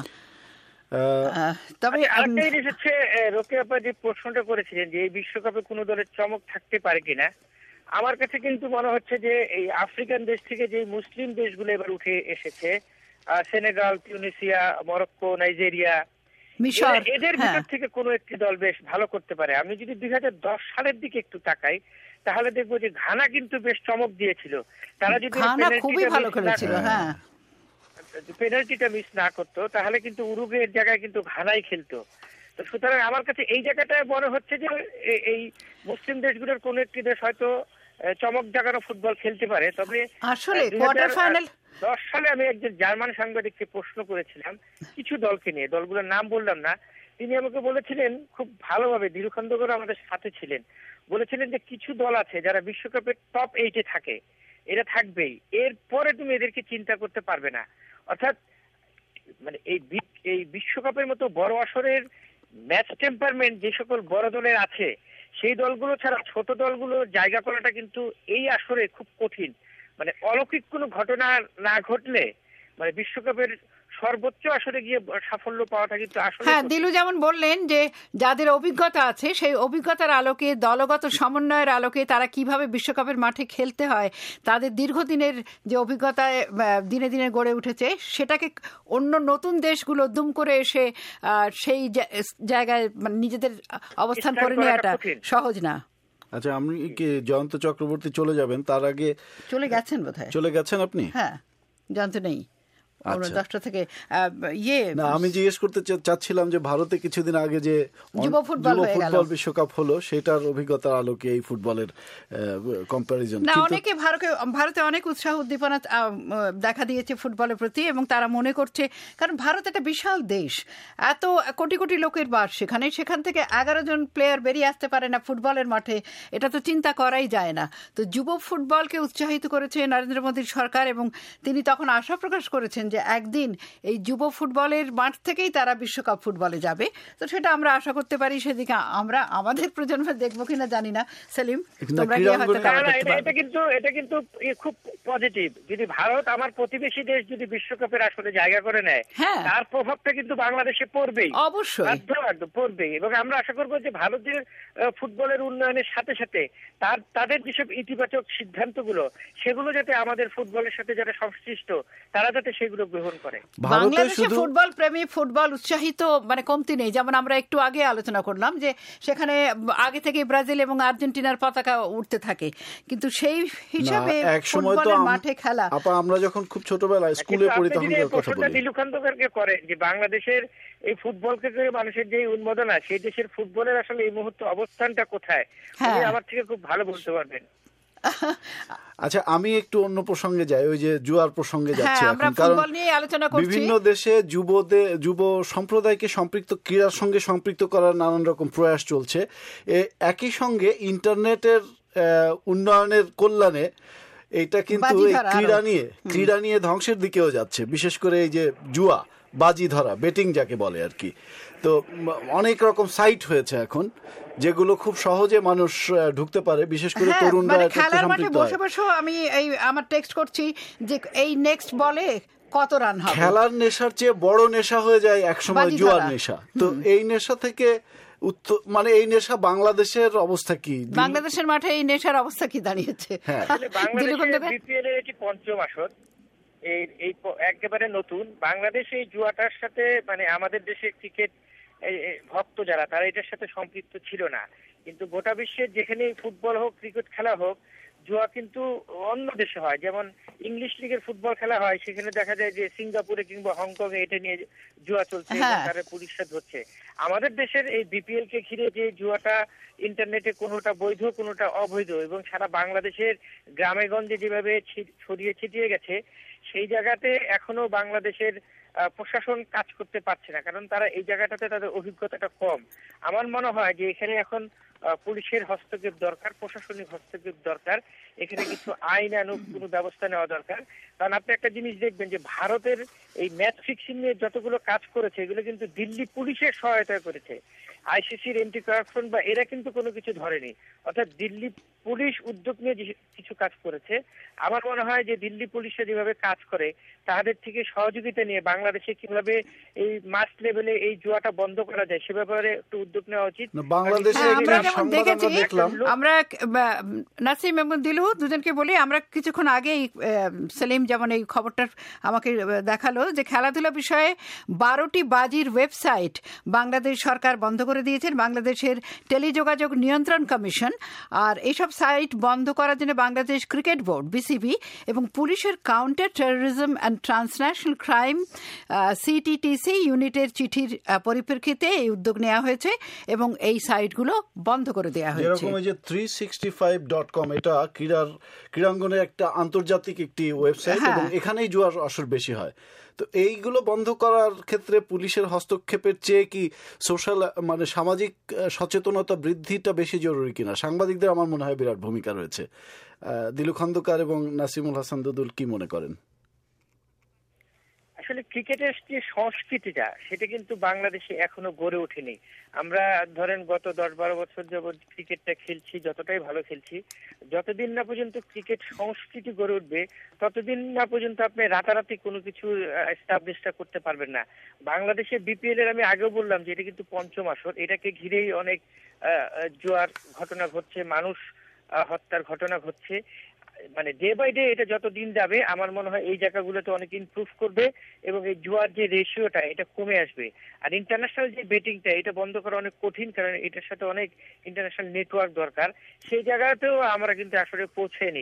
তবে আরেকটা জিনিস হচ্ছে, রোকেয়া আপা যে প্রশ্নটা করেছিলেন যে এই বিশ্বকাপে কোন দলের চমক থাকতে পারে কিনা, আমার কাছে কিন্তু মনে হচ্ছে যে এই আফ্রিকান দেশ থেকে যে মুসলিম দেশগুলো এবার উঠে এসেছে, সেনেগাল, তিউনিসিয়া, মরক্কো, নাইজেরিয়া, মিশর, এদের ভিতর থেকে কোনো একটি দল বেশ ভালো করতে পারে। আমি যদি 2010 সালের দিকে একটু তাকাই, তাহলে দেখবো যে ঘানা কিন্তু বেশ চমক দিয়েছিল। তারা যদি পেনাল্টিটা মিস না করতো, তাহলে কিন্তু উরুগুয়ের জায়গায় কিন্তু ঘানাই খেলতো। তো সুতরাং আমার কাছে এই জায়গাটায় মনে হচ্ছে যে এই মুসলিম দেশগুলোর কোন একটি দেশ হয়তো চমক জাগানো ফুটবল খেলতে পারে। তবে আসলে কোয়ার্টার ফাইনাল 10 সালে আমি একজন জার্মান সাংবাদিককে প্রশ্ন করেছিলাম কিছু দলকে নিয়ে, দলগুলোর নাম বললাম না, তিনি আমাকে বলেছিলেন খুব ভালোভাবে, দীর্ঘখণ্ডকর আমাদের সাথে ছিলেন, বলেছিলেন যে কিছু দল আছে যারা বিশ্বকাপের টপ 8-এ থাকে, এরা থাকবেই, এরপরে তুমি এদেরকে চিন্তা করতে পারবে না। অর্থাৎ মানে এই বিশ্বকাপের মতো বড় আসরের ম্যাচ টেম্পারমেন্ট যে সকল বড় দলের আছে, সেই দলগুলো ছাড়া ছোট দলগুলো জায়গা করাটা কিন্তু এই আসরে খুব কঠিন। মানে অলৌকিক কোনো ঘটনা না ঘটলে মানে বিশ্বকাপের সর্বোচ্চ আসরে গিয়ে সাফল্য পাওয়াটা কিন্তু আসলে। হ্যাঁ, দিলু যেমন বললেন যে যাদের অভিজ্ঞতা আছে সেই অভিজ্ঞতার আলোকে, দলগত সমন্বয়ের আলোকে তারা কিভাবে বিশ্বকাপের মাঠে খেলতে হয়, তাদের দীর্ঘদিনের যে অভিজ্ঞতায় দিনে দিনে গড়ে উঠেছে, সেটাকে অন্য নতুন দেশগুলো দুম করে এসে সেই জায়গায় নিজেদের অবস্থান করে নেওয়াটা সহজ না। আচ্ছা, আমি কি জয়ন্ত চক্রবর্তী চলে যাবেন, তার আগে চলে গেছেন বোধহয়। চলে গেছেন আপনি? হ্যাঁ, জয়ন্ত নেই, 10টা থেকে না, আমি জিজ্ঞেস করতে চাচ্ছিলাম যে ভারতে কিছুদিন আগে যে যুব ফুটবল বিশ্বকাপ হলো, সেটার অভিজ্ঞতার আলোকে এই ফুটবলের কম্পারিজন। না, অনেকে ভারতে অনেক উৎসাহ উদ্দীপনা দেখা দিয়েছে ফুটবলের প্রতি, এবং তারা মনে করছে, কারণ ভারত একটা বিশাল দেশ, এত কোটি কোটি লোকের বাস সেখান থেকে 11 জন প্লেয়ার বেরিয়ে আসতে পারে না ফুটবলের মাঠে, এটা তো চিন্তা করাই যায় না। তো যুব ফুটবলকে উৎসাহিত করেছে নরেন্দ্র মোদীর সরকার, এবং তিনি তখন আশা প্রকাশ করেছেন যে একদিন এই যুব ফুটবলের মাঠ থেকেই তারা বিশ্বকাপ ফুটবলে যাবে। তো সেটা আমরা আশা করতে পারি, সেদিকে আমরা আমাদের প্রজন্মে দেখবো কিনা জানি না। সেলিম, তোমরা কি হয়তো এটা কিন্তু খুব পজিটিভ। যদি ভারত, আমার প্রতিবেশী দেশ, যদি বিশ্বকাপের আসলে জায়গা করে নেয়, তার প্রভাবটা কিন্তু বাংলাদেশে পড়বেই, অবশ্যই পড়বেই। এবং আমরা আশা করবো যে ভারতের ফুটবলের উন্নয়নের সাথে সাথে তাদের যেসব ইতিবাচক সিদ্ধান্তগুলো, সেগুলো যাতে আমাদের ফুটবলের সাথে যারা সংশ্লিষ্ট তারা যাতে সেগুলো গ্রহণ করে। বাংলাদেশে ফুটবল প্রেমী, ফুটবল উৎসাহিত মানে কমতি নেই। যেমন আমরা একটু আগে আলোচনা করলাম যে সেখানে আগে থেকে ব্রাজিল এবং আর্জেন্টিনার পতাকা উঠতে থাকে, কিন্তু সেই হিসাবে ফুটবলের মাঠে খেলা, আমরা যখন খুব ছোটবেলায় স্কুলে পড়ি তখন কথা বলি, দিলু খন্দকারকে করেন যে বাংলাদেশের এই ফুটবলকে মানুষের যে উন্মাদনা, সেই দেশের ফুটবলের আসলে এই মুহূর্তে অবস্থানটা কোথায়, আমার থেকে খুব ভালো বলতে পারবেন। আচ্ছা, আমি একটু অন্য প্রসঙ্গে যাই, ওই যে জুয়ার প্রসঙ্গে যাচ্ছি এখন, কারণ বিভিন্ন দেশে যুব সম্প্রদায়কে ক্রীড়ার সঙ্গে সম্পৃক্ত করার নানান রকম প্রয়াস চলছে। একই সঙ্গে ইন্টারনেটের উন্নয়নের কল্যাণে এটা কিন্তু ক্রীড়া নিয়ে ধ্বংসের দিকেও যাচ্ছে। বিশেষ করে এই যে জুয়া, বাজি ধরা, বেটিং যাকে বলে আর কি। তো অনেক রকম সাইট হয়েছে এখন, যেগুলো খুব সহজে মানুষ ঢুকতে পারে, বিশেষ করে তরুণরা। খেলার মাঠে বসে বসে আমি আমার টেক্সট করছি যে এই নেক্সট বলে কত রান হবে। খেলার নেশার চেয়ে বড় নেশা হয়ে যায় একসময় জুয়ার নেশা। তো এই নেশা থেকে মানে এই নেশা বাংলাদেশের অবস্থা কি? বাংলাদেশের মাঠে এই নেশার অবস্থা কি দাঁড়িয়েছে? বিপিএল এর এটি পঞ্চম আসর, এই একেবারে নতুন। বাংলাদেশ এই জুয়াটার সাথে মানে আমাদের দেশে ক্রিকেট ভক্ত যারা, তারা এটার সাথে সম্পৃক্ত ছিল না, কিন্তু গোটা বিশ্বের যেখানে ফুটবল হোক, ক্রিকেট খেলা হোক, জুয়া কিন্তু অন্য দেশে হয়। যেমন ইংলিশ লিগের ফুটবল খেলা হয়, সেখানে দেখা যায় যে সিঙ্গাপুরে কিংবা হংকং এ এটা নিয়ে জুয়া চলছে, তারা পুলিশরা ধরছে। আমাদের দেশের এই বিপিএল কে ঘিরে যে জুয়াটা ইন্টারনেটে কোনোটা বৈধ কোনোটা অবৈধ, এবং সারা বাংলাদেশের গ্রামে গঞ্জে যেভাবে ছড়িয়ে ছিটিয়ে গেছে, সেই জায়গাতে এখনো বাংলাদেশের প্রশাসন কাজ করতে পারছে না, কারণ তারা এই জায়গাটাতে তাদের অভিজ্ঞতাটা কম। আমার মনে হয় যে এখানে এখন পুলিশের হস্তক্ষেপ দরকার, প্রশাসনিক হস্তক্ষেপ দরকার, এখানে কিছু আইনানুগ কোনো ব্যবস্থা নেওয়া দরকার। কারণ আপনি একটা জিনিস দেখবেন যে ভারতের এই ম্যাচ ফিক্সিং নিয়ে যতগুলো কাজ করেছে, এগুলো কিন্তু দিল্লি পুলিশের সহায়তা করেছে। আইসিসির এন্টি কারাপশন বা এরা কিন্তু কোনো কিছু ধরেনি, অর্থাৎ দিল্লি পুলিশ উদ্যোগ নিয়ে কিছু কাজ করেছে। আমার মনে হয় যে দিল্লি পুলিশরা যেভাবে কাজ করে, তাদের থেকে সহযোগিতা নিয়ে বাংলাদেশে কিভাবে এই মাস লেভেলে এই জুয়াটা বন্ধ করা যায় সে ব্যাপারে একটু উদ্যোগ নেওয়া উচিত। আমরা নাসিম এবং দিলু দুজনকে বলি, আমরা কিছুক্ষণ আগেই সেলিম যেমন এই খবরটা আমাকে দেখালো যে খেলাধুলা বিষয়ে 12টি বাজির ওয়েবসাইট বাংলাদেশ সরকার বন্ধ করে দিয়েছেন, বাংলাদেশের টেলিযোগাযোগ নিয়ন্ত্রণ কমিশন। আর এইসব সাইট বন্ধ করার জন্য বাংলাদেশ ক্রিকেট বোর্ড বিসিবি এবং পুলিশের counter terrorism and transnational crime CTTC ইউনিটের চিঠির পরিপ্রেক্ষিতে এই উদ্যোগ নেওয়া হয়েছে এবং এই সাইটগুলো বন্ধ করে দেওয়া হয়েছে। যেরকম এই যে 365.com, এটা ক্রীড়াঙ্গনের একটা আন্তর্জাতিক একটি ওয়েবসাইট, এবং এখানেই জুয়ার আসর বেশি হয়। তো এইগুলো বন্ধ করার ক্ষেত্রে পুলিশের হস্তক্ষেপের চেয়ে কি সোশ্যাল মানে সামাজিক সচেতনতা বৃদ্ধিটা বেশি জরুরি কিনা? সাংবাদিকদের আমার মনে হয় বিরাট ভূমিকা রয়েছে। দিলু খন্দকার এবং নাসিমুল হাসান দুদুল কি মনে করেন? আসলে ক্রিকেটের যে সংস্কৃতিটা, সেটা কিন্তু বাংলাদেশে এখনো গড়ে ওঠেনি। আমরা ধরেন গত 10-12 বছর যাবৎ ক্রিকেটটা খেলছি, যতটাই ভালো খেলছি, যতদিন না পর্যন্ত ক্রিকেট সংস্কৃতি গড়ে উঠবে, ততদিন না পর্যন্ত আপনি রাতারাতি কোনো কিছু এস্টাবলিশটা করতে পারবেন না। বাংলাদেশে বিপিএল এর আমি আগেও বললাম যে এটা কিন্তু পঞ্চম আসর, এটাকে ঘিরেই অনেক জুয়ার ঘটনা ঘটছে, মানুষ হত্যার ঘটনা ঘটছে। মানে ডে বাই ডে এটা যত দিন যাবে, আমার মনে হয় এই জায়গাগুলোতে অনেক ইমপ্রুভ করবে এবং এই জুয়ার যে রেশিওটা এটা কমে আসবে। আর ইন্টারন্যাশনাল যে বেটিংটা, এটা বন্ধ করা অনেক কঠিন, কারণ এটার সাথে অনেক ইন্টারন্যাশনাল নেটওয়ার্ক দরকার। সেই জায়গাতেও আমরা কিন্তু আসলে পৌঁছেনি।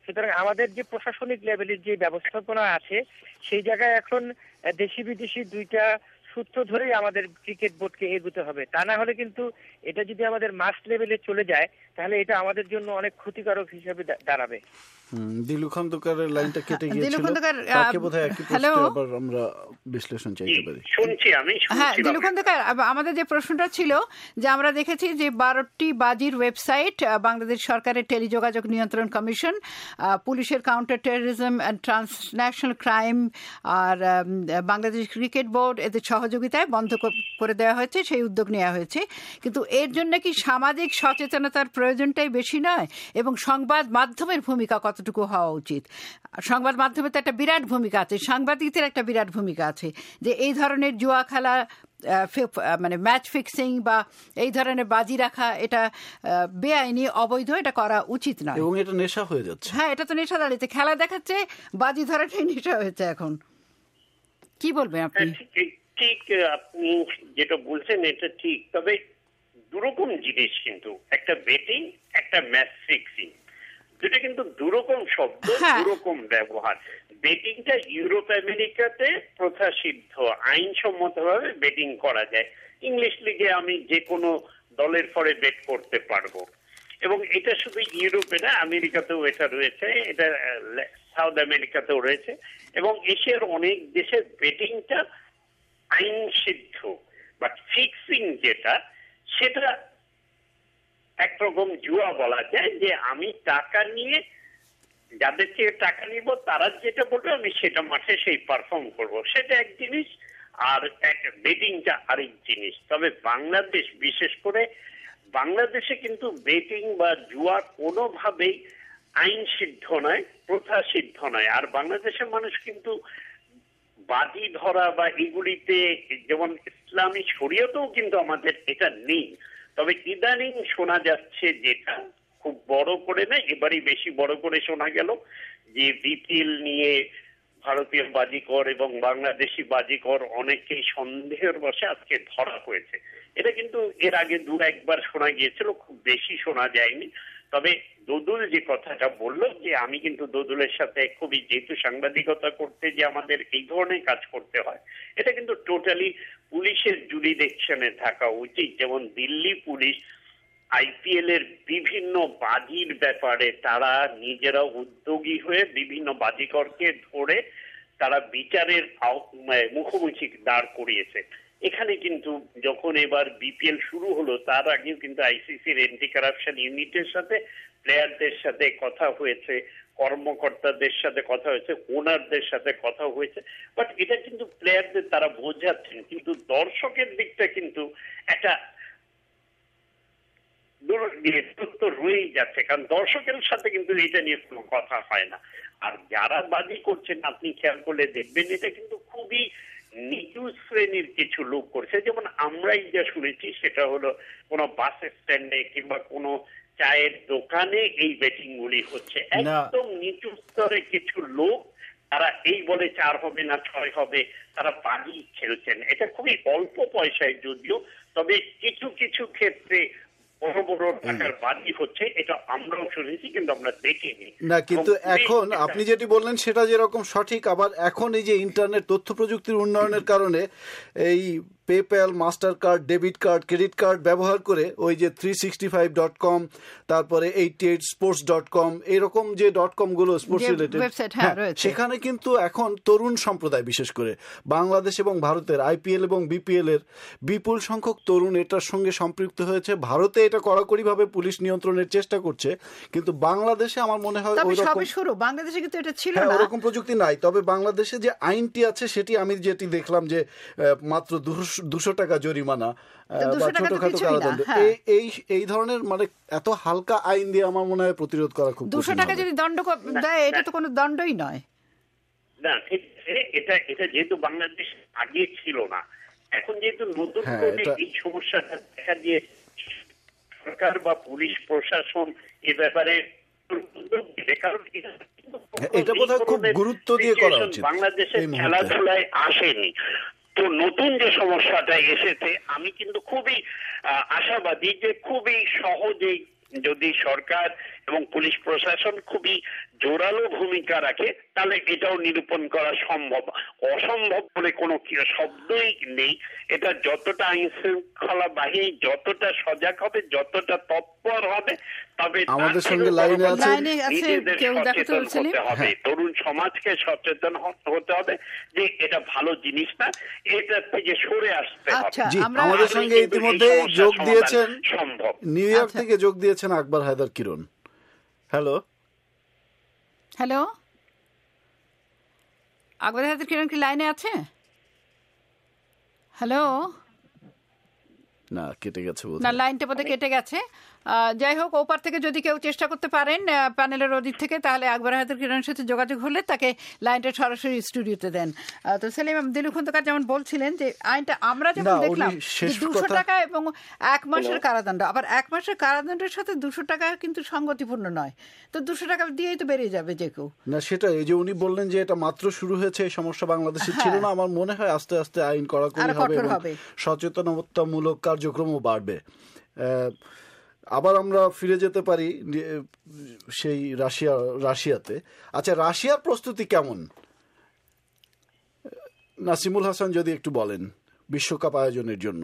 সুতরাং আমাদের যে প্রশাসনিক লেভেলের যে ব্যবস্থাপনা আছে সেই জায়গায় এখন দেশি বিদেশি দুইটা সূত্র ধরেই আমাদের ক্রিকেট বোর্ডকে এগোতে হবে। তা না হলে কিন্তু এটা যদি আমাদের মাস লেভেলে চলে যায় তাহলে এটা আমাদের জন্য অনেক ক্ষতিকারক হিসেবে দাঁড়াবে। দিলু খন্দকারের লাইনটা কেটে গিয়েছিল, তাকে বোধহয় একই প্রশ্নে আবার আমরা বিশ্লেষণ চাইতে পারি। হ্যাঁ দিলু খন্দকার, আমাদের যে প্রশ্নটা ছিল যে আমরা দেখেছি যে 12টি বাজির ওয়েবসাইট, বাংলাদেশ সরকারের টেলিযোগাযোগ নিয়ন্ত্রণ কমিশন, পুলিশের counter terrorism and transnational crime আর বাংলাদেশ ক্রিকেট বোর্ড এদের সহযোগিতায় বন্ধ করে দেওয়া হয়েছে, সেই উদ্যোগ নেওয়া হয়েছে। কিন্তু এর জন্য কি সামাজিক সচেতনতার প্রয়োজনটাই বেশি নয়? এবং সংবাদ মাধ্যমের ভূমিকা কতটুকু হওয়া উচিত? সংবাদ মাধ্যমে তো একটা বিরাট ভূমিকা আছে, সাংবাদিকদের একটা বিরাট ভূমিকা আছে, যে এই ধরনের জুয়া খেলা, মানে ম্যাচ ফিক্সিং বা এই ধরনের বাজি রাখা এটা বেআইনি, অবৈধ, এটা করা উচিত নয়। এবং এটা নেশা হয়ে যাচ্ছে। হ্যাঁ, এটা তো নেশা দাঁড়িয়েছে, খেলা দেখাচ্ছে, বাজি ধরাটাই নেশা হয়েছে এখন। কি বলবেন আপনি? ঠিক, আপনি যেটা বলছেন এটা ঠিক, তবে দুরকম জিনিস, কিন্তু একটা বেটিং, একটা ম্যাচ ফিক্সিং, দুটো কিন্তু দুরকম শব্দ, দুরকম ব্যবহার। বেটিংটা ইউরোপ আমেরিকাতে প্রথাসিদ্ধ, আইনসম্মতভাবে বেটিং করা যায়। ইংলিশ লিগে আমি যে কোনো দলের ফরে বেট করতে পারবো, এবং এটা শুধু ইউরোপে না, আমেরিকাতেও এটা রয়েছে, এটা সাউথ আমেরিকাতেও রয়েছে, এবং এশিয়ার অনেক দেশে বেটিংটা আইন সিদ্ধ। বাট ফিক্সিং যেটা, সেটা একরকম জুয়া বলা যায়, যে আমি টাকা নিয়ে যাদের থেকে টাকা নিব তারা যেটা বলবে আমি সেটা মাঠে সেই পারফর্ম করব, সেটা এক জিনিস, আর বেটিংটা আরেক জিনিস। তবে বাংলাদেশ, বিশেষ করে বাংলাদেশে কিন্তু বেটিং বা জুয়া কোনোভাবেই আইন সিদ্ধ নয়, প্রথা সিদ্ধ নয়। আর বাংলাদেশের মানুষ কিন্তু বাজি ধরা বা এগুলিতে, যেমন ইসলামী শরীয়তেও কিন্তু আমাদের এটা নেই। তবে ইদানিং শোনা যাচ্ছে, যেটা খুব বড় করে না, এবারই বেশি বড় করে শোনা গেল, যে বিপিএল নিয়ে ভারতীয় বাজিকর এবং বাংলাদেশি বাজিকর অনেকেই সন্দেহের বশে আজকে ধরা হয়েছে। এটা কিন্তু এর আগে দু একবার শোনা গিয়েছিল, খুব বেশি শোনা যায়নি। তবে দোদুল যে কথাটা বললো, যে আমি কিন্তু দোদুলের সাথে খুবই, যেহেতু সাংবাদিকতা করতে যে আমাদের এই ধরনের কাজ করতে হয়, এটা কিন্তু টোটালি পুলিশের জুরিডিকশনে থাকা উচিত। যেমন দিল্লি পুলিশ আইপিএল এর বিভিন্ন বাজির ব্যাপারে তারা নিজেরা উদ্যোগী হয়ে বিভিন্ন বাজিকরকে ধরে তারা বিচারের মুখোমুখি দাঁড় করিয়েছে। এখানে কিন্তু যখন এবার বিপিএল শুরু হলো, তার আগেও কিন্তু আইসিসির এন্টি কারাপশন ইউনিটের সাথে প্লেয়ারদের সাথে কথা হয়েছে, কর্মকর্তাদের সাথে কথা হয়েছে, ওনারদের সাথে কথা হয়েছে। বাট এটা কিন্তু প্লেয়ারদের তারা বোঝাচ্ছেন, কিন্তু দর্শকের দিকটা কিন্তু একটা দূরত্ব রয়েই যাচ্ছে, কারণ দর্শকের সাথে কিন্তু এটা নিয়ে কোনো কথা হয় না। আর যারা বাজি করছেন, আপনি খেয়াল করলে দেখবেন, এটা কিন্তু খুবই নিচু শ্রেণীর কিছু লোক করছে। যেমন আমরাই যা শুনেছি, সেটা হলো কোনো বাস স্ট্যান্ডে কিংবা কোনো চায়ের দোকানে এই বেটিং গুলি হচ্ছে। একদম নিচু স্তরে কিছু লোক, তারা এই বলে 4 হবে না 6 হবে, তারা বাজি খেলছেন। এটা খুবই অল্প পয়সায় যদিও, তবে কিছু কিছু ক্ষেত্রে বড় বড় টাকার বাজি হচ্ছে, এটা আমরাও শুনেছি, কিন্তু আমরা দেখিনি না। কিন্তু এখন আপনি যেটি বললেন সেটা যেরকম সঠিক, আবার এখন এই যে ইন্টারনেট তথ্য প্রযুক্তির উন্নয়নের কারণে এই PayPal, master card, debit card, credit card ব্যবহার করে ওই যে 365.com, তারপরে 88sports.com, এরকম যে .com গুলো স্পোর্টস রিলেটেড, সেখানে কিন্তু এখন তরুণ সম্প্রদায়, বিশেষ করে বাংলাদেশ এবং ভারতের আইপিএল এবং বিপিএল এর বিপুল সংখ্যক তরুণ এটার সঙ্গে সম্পৃক্ত হয়েছে। ভারতে এটা কড়াকড়িভাবে পুলিশ নিয়ন্ত্রণের চেষ্টা করছে, কিন্তু বাংলাদেশে আমার মনে হয় বাংলাদেশে কিন্তু এটা ছিল না, ওরকম প্রযুক্তি নাই। তবে বাংলাদেশে যে আইনটি আছে সেটি আমি যেটি দেখলাম, যে মাত্র 200 টাকা জরিমানা বা ছোটখাটো কারাদণ্ড, এই ধরনের মানে এত হালকা আইন দিয়ে আমার মনে হয় প্রতিরোধ করা খুব 200 টাকা যদি দণ্ড দেয়, এটা তো কোনো দণ্ডই নয়। না, এটা যেহেতু বাংলাদেশ আগে ছিল না, এখন যেহেতু নতুন করে এই সমস্যাটা দেখা দিয়ে সরকার বা পুলিশ প্রশাসন এ ব্যাপারে এটা বোধহয় খুব গুরুত্ব দিয়ে করা উচিত। বাংলাদেশের খেলাধুলায় আসেনি, তো নতুন যে সমস্যাটা এসেছে, আমি কিন্তু খুবই আশাবাদী যে খুবই সহজেই যদি সরকার এবং পুলিশ প্রশাসন খুবই জোরালো ভূমিকা রাখে তাহলে এটাও নিরূপণ করা সম্ভব। অসম্ভব বলে কোনো শব্দই নেই। এটা যতটা আইন শৃঙ্খলা বাহিনী যতটা সজাগ হবে, যতটা তৎপর হবে, তবে আমাদের সঙ্গে লাইনে আছে নিজেদের সচেতন হতে হবে, তরুণ সমাজকে সচেতন হতে হবে যে এটা ভালো জিনিস না, এটা থেকে সরে আসতে হবে। আমাদের সঙ্গে ইতিমধ্যে যোগ দিয়েছেন সম্ভব নিউ ইয়র্ক থেকে যোগ দিয়েছেন আকবর হায়দার কিরণ। হ্যালো হ্যালো, আকবর হায়দার কিরণ কি লাইনে আছে? হ্যালো, না কেটে গেছে, না লাইনটা বোধহয় কেটে গেছে। যাই হোক, ওপার থেকে যদি কেউ চেষ্টা করতে পারেন প্যানেলের ওদিক থেকে, তাহলে আকবর হায়দার কিরণের সাথে যোগাযোগ হলে তাকে লাইনটা সরাসরি স্টুডিওতে দেন। তো সেলিম দিলু খন্দকার যেমন বলছিলেন যে আইনটা আমরা যখন দেখলাম 200 টাকা এবং 1 মাসের কারাদণ্ড, আবার 1 মাসের কারাদণ্ডের সাথে 200 টাকা কিন্তু সঙ্গতিপূর্ণ নয়। তো 200 টাকা দিয়েই তো বেরিয়ে যাবে যে কেউ। না সেটা, এই যে উনি বললেন যে এটা মাত্র শুরু হয়েছে, এই সমস্যা বাংলাদেশে ছিল না। আমার মনে হয় আস্তে আস্তে আইন কড়াকড়ি হবে, সচেতনতামূলক কার্যক্রমও বাড়বে। আবার আমরা ফিরে যেতে পারি সেই রাশিয়াতে। আচ্ছা, রাশিয়ার প্রস্তুতি কেমন নাসিমুল হাসান যদি একটু বলেন বিশ্বকাপ আয়োজনের জন্য?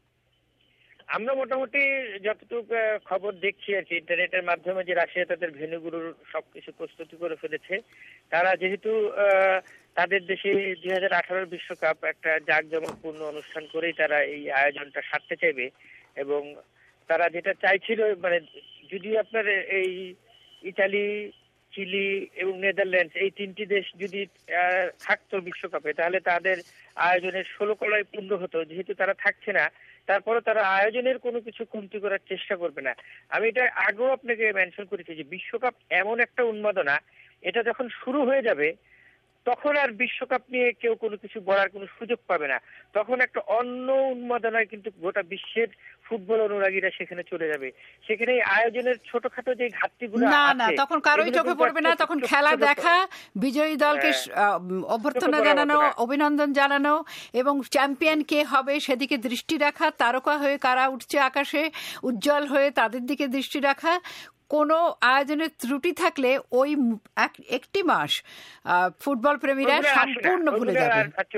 আমরা মোটামুটি যতটুকু খবর দেখছি আর কি ইন্টারনেটের মাধ্যমে, যে রাশিয়া তাদের ভেন্যুগুলোর সবকিছু প্রস্তুতি করে ফেলেছে। তারা যেহেতু তাদের দেশে 2018 বিশ্বকাপ একটা জাঁকজমকপূর্ণ অনুষ্ঠান করেই তারা এই আয়োজনটা সারতে চাইবে, এবং তারা যেটা চাইছিল, মানে যদি আপনার এই ইতালি, চিলি এবং নেদারল্যান্ডস এই 3টি দেশ যদি থাকতো বিশ্বকাপে, তাহলে তাদের আয়োজনের 16 কলাই পূর্ণ হতো। যেহেতু তারা থাকছে না, তারপরে তারা আয়োজনের কোনো কিছু কমতি করার চেষ্টা করবে না। আমি এটা আগেও আপনাকে মেনশন করেছি যে বিশ্বকাপ এমন একটা উন্মাদনা, এটা যখন শুরু হয়ে যাবে তখন আর বিশ্বকাপ নিয়ে কেউ কোনো কিছু বলার কোনো সুযোগ পাবে না। তখন একটা অন্য উন্মাদনায় কিন্তু গোটা বিশ্বের ফুটবল অনুরাগীরা সেখানে চলে যাবে। সেখানে আয়োজনের ছোটখাটো যে ঘাটতিগুলো না তখন কারোই চোখে পড়বে না। তখন খেলা দেখা, বিজয়ী দলকে অভ্যর্থনা জানানো, অভিনন্দন জানানো এবং চ্যাম্পিয়ন কে হবে সেদিকে দৃষ্টি রাখা, তারকা হয়ে কারা উঠছে আকাশে উজ্জ্বল হয়ে তাদের দিকে দৃষ্টি রাখা। কোনো আয়োজনের ত্রুটি থাকলে ওই একটি মাস ফুটবল প্রেমীরা সম্পূর্ণ ভুলে যাবে।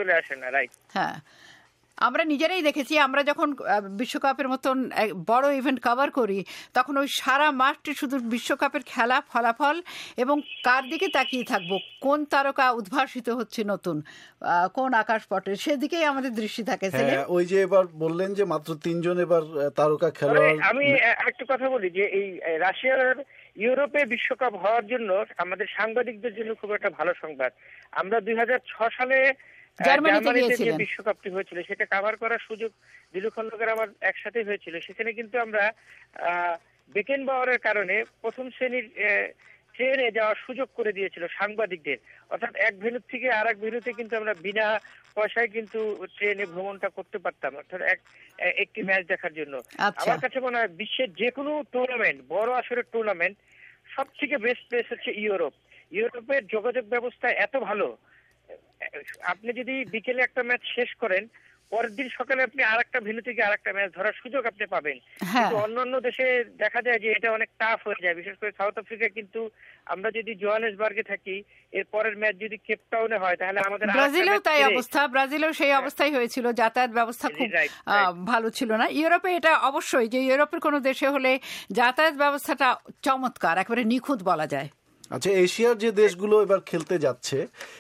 হ্যাঁ, আমরা নিজেরাই দেখেছি, আমরা যখন বিশ্বকাপের মতন বড় ইভেন্ট কভার করি তখন ওই সারা মাসটি শুধু বিশ্বকাপের খেলা, ফলাফল এবং কার দিকে তাকিয়ে থাকবো, কোন তারকা উদ্ভাসিত হচ্ছে নতুন, কোন আকাশপটে, সেদিকেই আমাদের দৃষ্টি থাকে। ওই যে এবার বললেন যে মাত্র 3 জন এবার তারকা খেলোয়াড়। আমি একটা কথা বলি যে এই রাশিয়ার ইউরোপে বিশ্বকাপ হওয়ার জন্য আমাদের সাংবাদিকদের জন্য খুব একটা ভালো সংবাদ। আমরা 2006 সালে জার্মানিতে যে বিশ্বকাপটি হয়েছিল সেটা কভার করার সুযোগ দিলু খন্দকার আমার একসাথে হয়েছিল। সেখানে কিন্তু আমরা বেকেনবাওয়ারের কারণে প্রথম শ্রেণীর ট্রেনে যাওয়ার সুযোগ করে দিয়েছিল সাংবাদিকদের। অর্থাৎ এক ভেন্যু থেকে আর এক ভেন্যুতে কিন্তু আমরা বিনা পয়সায় কিন্তু ট্রেনে ভ্রমণটা করতে পারতাম, অর্থাৎ একটি ম্যাচ দেখার জন্য। আমার কাছে মনে হয় বিশ্বের যে কোনো টুর্নামেন্ট, বড় আসরের টুর্নামেন্ট, সব থেকে বেস্ট প্লেস হচ্ছে ইউরোপ। ইউরোপের যোগাযোগ ব্যবস্থা এত ভালো, আপনি যদি বিকেলে একটা ম্যাচ শেষ করেন, পরের দিন সকালে আপনি আরেকটা ভেন্যু থেকে আরেকটা ম্যাচ ধরার সুযোগ আপনি পাবেন। কিন্তু অন্যান্য দেশে দেখা যায় যে এটা অনেক টাফ হয়ে যায়, বিশেষ করে সাউথ আফ্রিকা। কিন্তু আমরা যদি জোহানেসবার্গে থাকি, এর পরের ম্যাচ যদি কেপটাউনে হয়, তাহলে আমাদের ব্রাজিলেও তাই অবস্থা, ব্রাজিলেও সেই অবস্থাই হয়েছিল, যাতায়াত ব্যবস্থা খুব ভালো ছিল না। ইউরোপে এটা অবশ্যই, যে ইউরোপের কোনো দেশে হলে যাতায়াত ব্যবস্থাটা চমৎকার, একেবারে নিখুঁত বলা যায়। আচ্ছা, এশিয়ার যে দেশগুলো এবার খেলতে যাচ্ছে,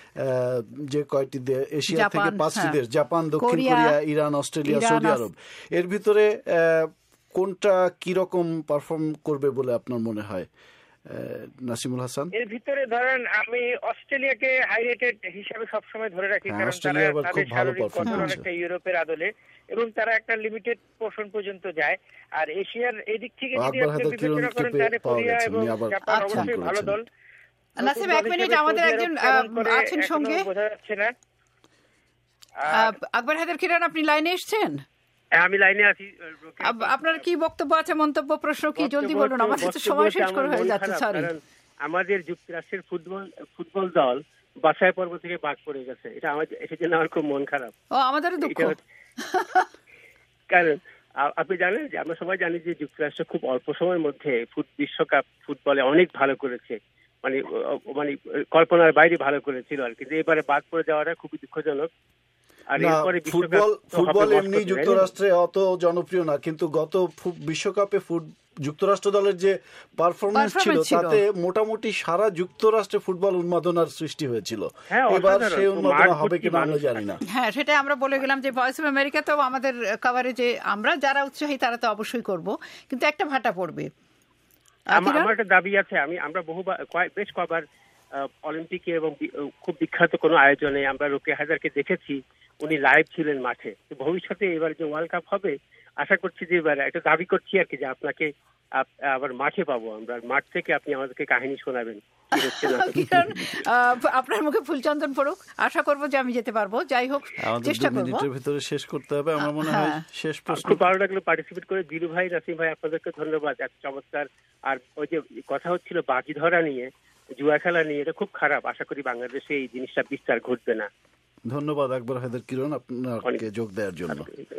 যে কয়টি এশিয়া থেকে 5টি দেশ, জাপান, দক্ষিণ Korea, Iran, Australia, Saudi Arab, এর ভিতরে কোনটা কিরকম পারফর্ম করবে বলে আপনার মনে হয় নাসিমুল হাসান? এর ভিতরে ধরেন আমি অস্ট্রেলিয়াকে হাইলাইটেড হিসেবে সবসময় ধরে রাখি, কারণ তারা খুব ভালো পারফরম্যান্স একটা ইউরোপের আদলে, এবং তারা একটা লিমিটেড পোর্শন পর্যন্ত যায়। আর এশিয়ার এই দিক থেকে যদি আপনি বিবেচনা করেন, তাহলে কোরিয়া এবং জাপান অবশ্যই ভালো দল। নাসিম, এক মিনিট, আমাদের একজন আছেন সঙ্গে, বোঝা যাচ্ছে না। আকবর হায়দার কিরণ, আপনি লাইনে এসেছেন? আমি লাইনে আছি। আপনার কি বক্তব্য আছে, মন্তব্য, প্রশ্ন কি জলদি বলুন, আমাদের তো সময় শেষ করে হয়ে যাচ্ছে। সরি, আমাদের যুক্তরাষ্ট্রের ফুটবল দল বাছাই পর্ব থেকে বাদ পড়ে গেছে, এটা এটার জন্য আমার খুব মন খারাপ। ও, আমাদেরও দুঃখ। কারণ আপনি জানেন যে আমরা সবাই জানি যে যুক্তরাষ্ট্র খুব অল্প সময়ের মধ্যে বিশ্বকাপ ফুটবলে অনেক ভালো করেছে। মানে মানে কল্পনার বাইরে ভালো করেছিল আর কিন্তু এবারে বাদ পড়ে যাওয়াটা খুবই দুঃখজনক। আর এরপরে ফুটবল এমনি যুক্তরাষ্ট্রে অত জনপ্রিয় না, কিন্তু গত বিশ্বকাপে যুক্তরাষ্ট্র দলের যে পারফরমেন্স ছিল তাতে মোটামুটি সারা যুক্তরাষ্ট্রে ফুটবল উন্মাদনার সৃষ্টি হয়েছিল। এবার সেই উন্মাদনা হবে কিনা আমরা জানি না। হ্যাঁ, সেটা আমরা বলে গেলাম যে ভয়েস অফ আমেরিকাতেও আমাদের কভারেজে আমরা যারা উৎসাহী তারা তো অবশ্যই করব, কিন্তু একটা ভাটা পড়বে। আমার একটা দাবি আছে, আমরা বেশ কবার অলিম্পিকে এবং খুব বিখ্যাত কোনো আয়োজনে আমরা রোকেয়া হায়দারকে দেখেছি, উনি লাইভ ছিলেন মাঠে। ভবিষ্যতে এবার যে ওয়ার্ল্ড কাপ হবে আশা করছি যে এবার একটা দাবি করছি আর কি যে আপনাকে আবার মাঠে পাবো আমরা, মাঠ থেকে আপনি আমাদেরকে কাহিনী শোনাবেন। আপনার মুখে ফুলচন্দন পড়ুক, আশা করবো যে আমি যেতে পারবো। যাই হোক, চেষ্টা করবো। মিনিটের ভিতরে শেষ করতে হবে আমার মনে হয়। শেষ প্রশ্ন, খুব ভালো লাগলো পার্টিসিপেট করে। দিলু ভাই, নাসিম ভাই, আপনাদেরকে ধন্যবাদ, এত চমৎকার। আর ওই যে কথা হচ্ছিল বাজি ধরা নিয়ে, জুয়া খেলা নিয়ে, এটা খুব খারাপ। আশা করি বাংলাদেশে এই জিনিসটা বিস্তার ঘটবে না। ধন্যবাদ আকবর হায়দার কিরণ আপনাকে যোগ দেওয়ার জন্য।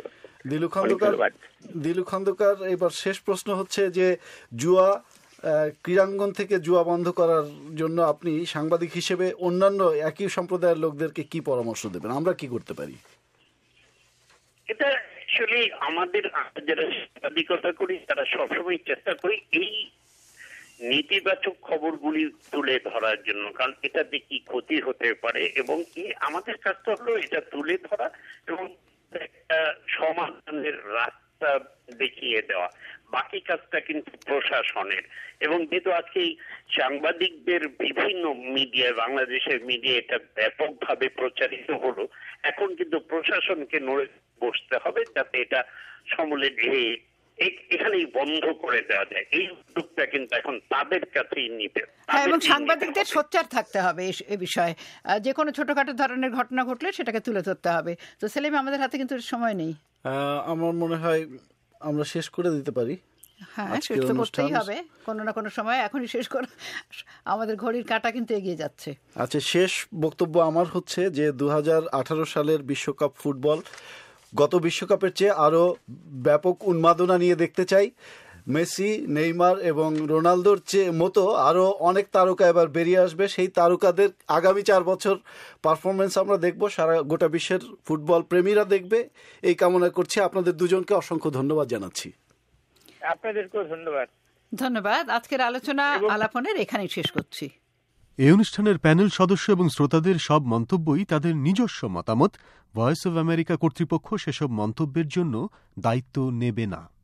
দিলু খন্দকার, এবার শেষ প্রশ্ন হচ্ছে যে জুয়া ক্রীড়াঙ্গন থেকে জুয়া বন্ধ করার জন্য আপনি সাংবাদিক হিসেবে অন্যান্য একই সম্প্রদায়ের লোকদেরকে কি পরামর্শ দেবেন? আমরা কি করতে পারি? এটা অ্যাকচুয়ালি আমাদের যারা সাংবাদিকতা করি তারা সবসময় চেষ্টা করি এই নেতিবাচক খবরগুলি তুলে ধরার জন্য, কারণ এটাতে কি ক্ষতি হতে পারে, এবং আমাদের কাজটা হলো এটা তুলে ধরা এবং একটা সমাধানের রাস্তা দেখিয়ে দেওয়া। বাকি কাজটা কিন্তু প্রশাসনের। এবং যেহেতু আজকে সাংবাদিকদের বিভিন্ন মিডিয়ায়, বাংলাদেশের মিডিয়া এটা ব্যাপকভাবে প্রচারিত হলো, এখন কিন্তু প্রশাসনকে নড়ে বসতে হবে যাতে এটা সমূলে এখানেই বন্ধ করে দেওয়া যায়। এই উদ্যোগটা কিন্তু এখন তাদের কাছেই নিতে। এবং সাংবাদিকদের সোচ্চার থাকতে হবে এ বিষয়ে। যে কোনো ছোটখাটো ধরনের ঘটনা ঘটলে সেটাকে তুলে ধরতে হবে। তো সেলিম, আমাদের হাতে কিন্তু সময় নেই। আমার মনে হয় আমরা শেষ করে দিতে পারি। হ্যাঁ, শেষ তো করতেই হবে কোনো না কোনো সময়। এখনই শেষ করে, আমাদের ঘড়ির কাঁটা কিন্তু এগিয়ে যাচ্ছে। আচ্ছা, শেষ বক্তব্য আমার হচ্ছে যে 2018 সালের বিশ্বকাপ ফুটবল গত বিশ্বকাপের চেয়ে আরো ব্যাপক উন্মাদনা নিয়ে দেখতে চাই। মেসি, নেইমার এবং রোনালদোর মতো আরো অনেক তারকা এবার বেরিয়ে আসবে। সেই তারকাদের আগামী 4 বছর পারফরমেন্স আমরা দেখব, সারা গোটা বিশ্বের ফুটবল প্রেমীরা দেখবে, এই কামনা করছি। আপনাদের দুজনকে অসংখ্য ধন্যবাদ জানাচ্ছি। আপনাদেরকেও ধন্যবাদ। ধন্যবাদ। আজকের আলোচনা আলাপনের এখানেই শেষ করছি। এই অনুষ্ঠানের প্যানেল সদস্য এবং শ্রোতাদের সব মন্তব্যই তাদের নিজস্ব মতামত। ভয়েস অব আমেরিকা কর্তৃপক্ষ সেসব মন্তব্যের জন্য দায়িত্ব নেবে না।